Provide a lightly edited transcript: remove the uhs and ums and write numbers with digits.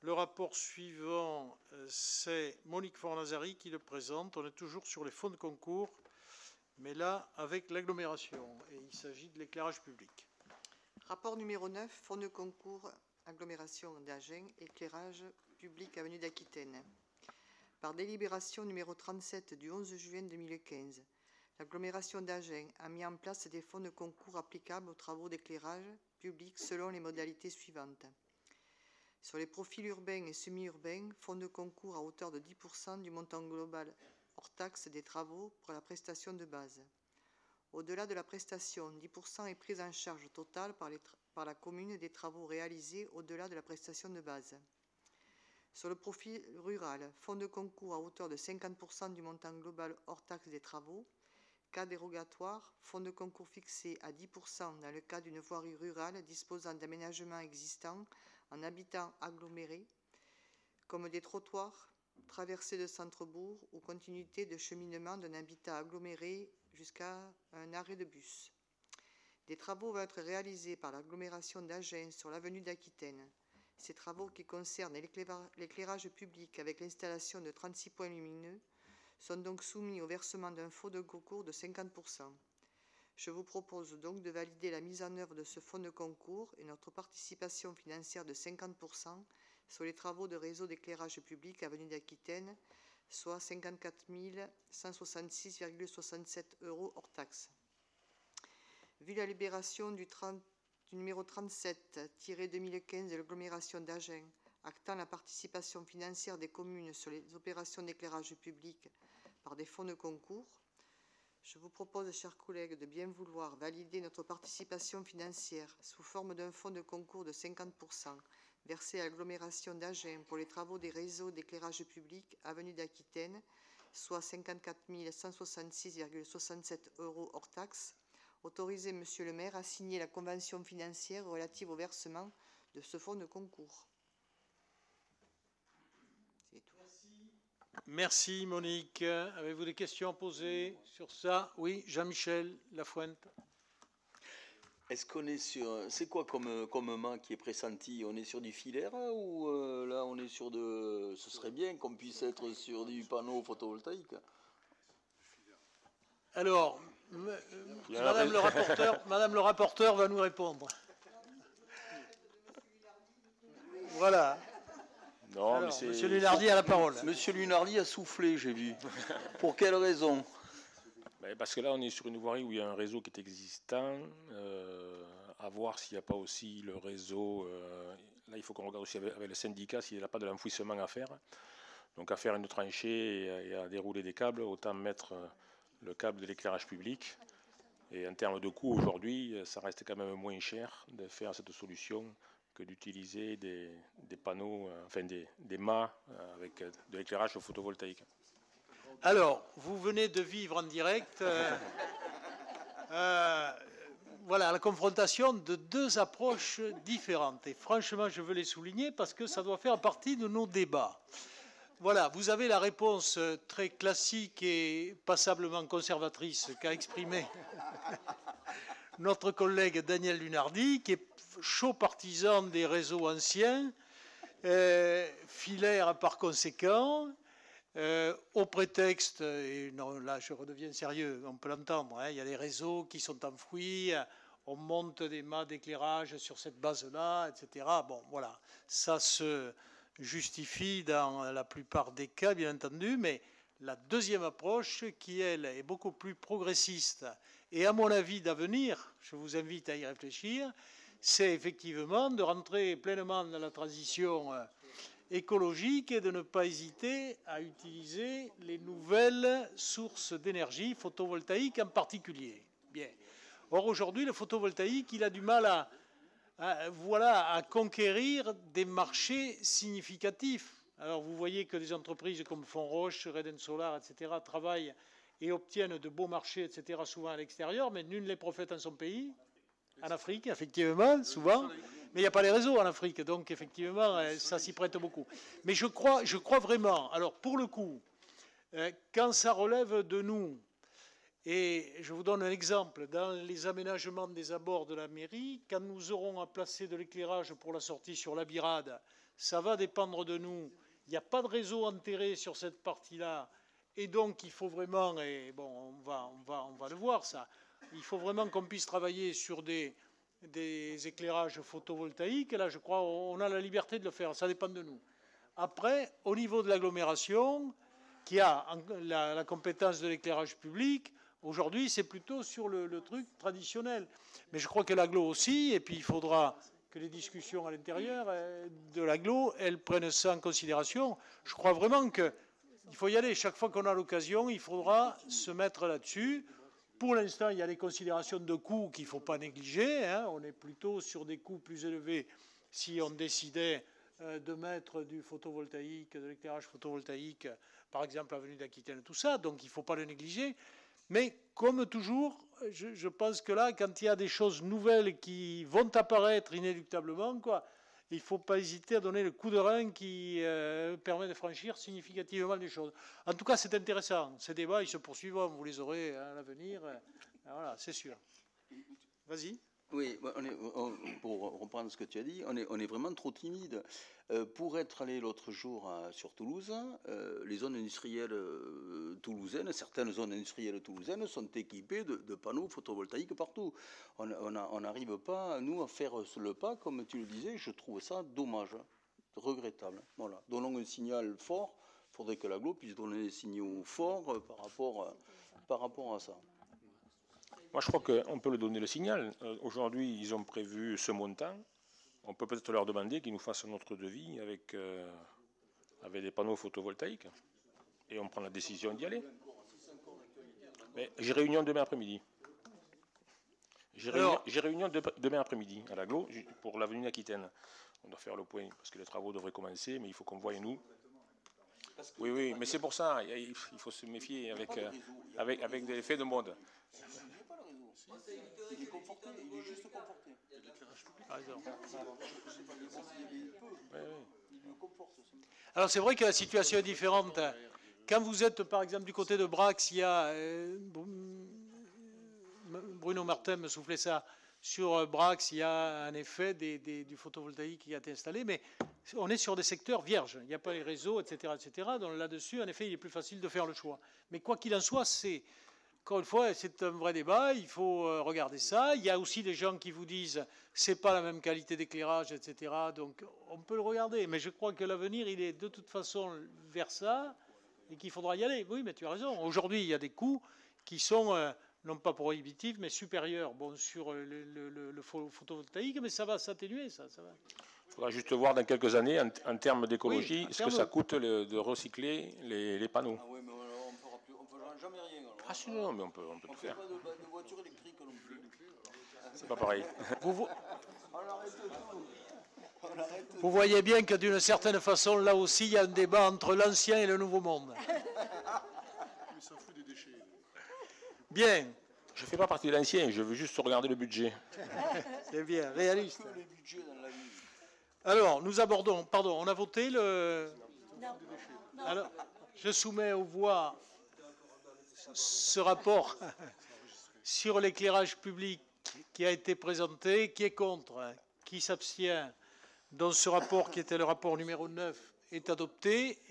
Le rapport suivant, c'est Monique Fornazari qui le présente. On est toujours sur les fonds de concours, mais là avec l'agglomération. Et il s'agit de l'éclairage public. Rapport numéro 9, fonds de concours agglomération d'Agen, éclairage public avenue d'Aquitaine. Par délibération numéro 37 du 11 juin 2015, l'agglomération d'Agen a mis en place des fonds de concours applicables aux travaux d'éclairage public selon les modalités suivantes. Sur les profils urbains et semi-urbains, fonds de concours à hauteur de 10% du montant global hors taxe des travaux pour la prestation de base. Au-delà de la prestation, 10% est prise en charge totale par la commune des travaux réalisés au-delà de la prestation de base. Sur le profil rural, fonds de concours à hauteur de 50% du montant global hors taxe des travaux. Cas dérogatoire, fonds de concours fixé à 10% dans le cas d'une voirie rurale disposant d'aménagements existants en habitats agglomérés, comme des trottoirs, traversées de centre-bourg ou continuité de cheminement d'un habitat aggloméré jusqu'à un arrêt de bus. Des travaux vont être réalisés par l'agglomération d'Agen sur l'avenue d'Aquitaine. Ces travaux qui concernent l'éclairage public avec l'installation de 36 points lumineux sont donc soumis au versement d'un fonds de concours de 50%. Je vous propose donc de valider la mise en œuvre de ce fonds de concours et notre participation financière de 50% sur les travaux de réseau d'éclairage public avenue d'Aquitaine, soit 54 166,67 € hors taxe. Vu la libération du numéro 37-2015 de l'agglomération d'Agen, actant la participation financière des communes sur les opérations d'éclairage public par des fonds de concours, je vous propose, chers collègues, de bien vouloir valider notre participation financière sous forme d'un fonds de concours de 50% versé à l'agglomération d'Agen pour les travaux des réseaux d'éclairage public avenue d'Aquitaine, soit 54 166,67 € hors taxe. Autoriser Monsieur le maire à signer la convention financière relative au versement de ce fonds de concours. C'est tout. Merci Monique. Avez-vous des questions à poser sur ça? Oui, Jean-Michel Lafuente. Est-ce qu'on est sur... C'est quoi comme mât qui est pressenti? On est sur du filaire ou là on est sur de... Ce serait bien qu'on puisse être sur du panneau photovoltaïque. Alors, Madame le rapporteur va nous répondre. Voilà. Non, alors, mais c'est... Monsieur Lunardi a la parole. Monsieur Lunardi a soufflé, j'ai vu. Pour quelle raison? Parce que là, on est sur une voirie où il y a un réseau qui est existant. À voir s'il n'y a pas aussi le réseau... là, il faut qu'on regarde aussi avec le syndicat s'il n'y a pas de l'enfouissement à faire. Donc, à faire une tranchée et à dérouler des câbles, autant mettre le câble de l'éclairage public. Et en termes de coût, aujourd'hui, ça reste quand même moins cher de faire cette solution que d'utiliser des panneaux, enfin des mâts avec de l'éclairage photovoltaïque. Alors, vous venez de vivre en direct voilà, la confrontation de deux approches différentes. Et franchement, je veux les souligner parce que ça doit faire partie de nos débats. Voilà, vous avez la réponse très classique et passablement conservatrice qu'a exprimée notre collègue Daniel Lunardi, qui est chaud partisan des réseaux anciens, filaire par conséquent, au prétexte, et non, là je redeviens sérieux, on peut l'entendre, hein, il y a des réseaux qui sont enfouis, on monte des mâts d'éclairage sur cette base-là, etc. Bon, voilà, ça se justifie dans la plupart des cas, bien entendu, mais la deuxième approche, qui, elle, est beaucoup plus progressiste, et à mon avis d'avenir, je vous invite à y réfléchir, c'est effectivement de rentrer pleinement dans la transition écologique et de ne pas hésiter à utiliser les nouvelles sources d'énergie, photovoltaïque en particulier. Bien. Or, aujourd'hui, le photovoltaïque, il a du mal à conquérir des marchés significatifs. Alors, vous voyez que des entreprises comme Fonroche, Reden Solar, etc., travaillent et obtiennent de beaux marchés, etc., souvent à l'extérieur, mais nul ne les profite en son pays. En Afrique, effectivement, souvent. Mais il n'y a pas les réseaux en Afrique, donc effectivement, ça s'y prête beaucoup. Mais je crois vraiment, alors pour le coup, quand ça relève de nous, et je vous donne un exemple, dans les aménagements des abords de la mairie, quand nous aurons à placer de l'éclairage pour la sortie sur la Birade, ça va dépendre de nous. Il n'y a pas de réseau enterré sur cette partie-là. Et donc, il faut vraiment, et bon, on va le voir ça, il faut vraiment qu'on puisse travailler sur des éclairages photovoltaïques. Et là, je crois on a la liberté de le faire. Ça dépend de nous. Après, au niveau de l'agglomération, qui a la compétence de l'éclairage public, aujourd'hui, c'est plutôt sur le truc traditionnel. Mais je crois que l'agglo aussi, et puis il faudra que les discussions à l'intérieur de l'agglo, elles prennent ça en considération. Je crois vraiment qu'il faut y aller. Chaque fois qu'on a l'occasion, il faudra se mettre là-dessus. Pour l'instant, il y a les considérations de coûts qu'il ne faut pas négliger. Hein. On est plutôt sur des coûts plus élevés si on décidait de mettre du photovoltaïque, de l'éclairage photovoltaïque, par exemple avenue d'Aquitaine, tout ça. Donc il ne faut pas le négliger. Mais comme toujours, je pense que là, quand il y a des choses nouvelles qui vont apparaître inéluctablement, il ne faut pas hésiter à donner le coup de rein qui permet de franchir significativement les choses. En tout cas, c'est intéressant. Ces débats, ils se poursuivront. Vous les aurez à l'avenir. Voilà, c'est sûr. Vas-y. Oui, pour reprendre ce que tu as dit, on est vraiment trop timide. Pour être allé l'autre jour sur Toulouse, les zones industrielles toulousaines, certaines zones industrielles toulousaines sont équipées de panneaux photovoltaïques partout. On n'arrive pas, nous, à faire le pas, comme tu le disais. Je trouve ça dommage, regrettable. Voilà. Donnons un signal fort. Il faudrait que l'agglo puisse donner des signaux forts par rapport à ça. Moi, je crois qu'on peut leur donner le signal. Aujourd'hui, ils ont prévu ce montant. On peut peut-être leur demander qu'ils nous fassent notre devis avec des panneaux photovoltaïques. Et on prend la décision d'y aller. Mais j'ai réunion demain après-midi. J'ai réunion demain après-midi à l'agglo pour l'avenue d'Aquitaine. On doit faire le point parce que les travaux devraient commencer, mais il faut qu'on voie nous. Oui, mais c'est pour ça. Il faut se méfier avec des effets de mode. Il est conforté, il est juste conforté. Alors c'est vrai que la situation est différente. Quand vous êtes par exemple du côté de Brax, il y a Bruno Martin me soufflait ça. Sur Brax, il y a en effet du photovoltaïque qui a été installé, mais on est sur des secteurs vierges. Il n'y a pas les réseaux, etc., etc. Donc là-dessus, en effet, il est plus facile de faire le choix. Mais quoi qu'il en soit, encore une fois, c'est un vrai débat, il faut regarder ça. Il y a aussi des gens qui vous disent c'est pas la même qualité d'éclairage, etc. Donc on peut le regarder, mais je crois que l'avenir, il est de toute façon vers ça et qu'il faudra y aller. Oui, mais tu as raison. Aujourd'hui, il y a des coûts qui sont non pas prohibitifs, mais supérieurs sur le photovoltaïque, mais ça va s'atténuer, ça va. Il faudra juste voir dans quelques années, en termes d'écologie, ce que ça coûte de recycler les panneaux. Ah oui, mais on ne fera jamais rien. Alors. Ah si, non, mais on peut tout faire. On ne fait pas de voiture électrique non plus. C'est pas pareil. Vous voyez bien que d'une certaine façon, là aussi, il y a un débat entre l'ancien et le nouveau monde. Mais ça fout des déchets. Bien. Je ne fais pas partie de l'ancien, je veux juste regarder le budget. C'est bien, réaliste. Les budgets dans la vie. Alors, nous abordons, pardon, on a voté le... Non. Alors, je soumets aux voix ce rapport sur l'éclairage public qui a été présenté. Qui est contre? Qui s'abstient? Donc ce rapport, qui était le rapport numéro 9, est adopté.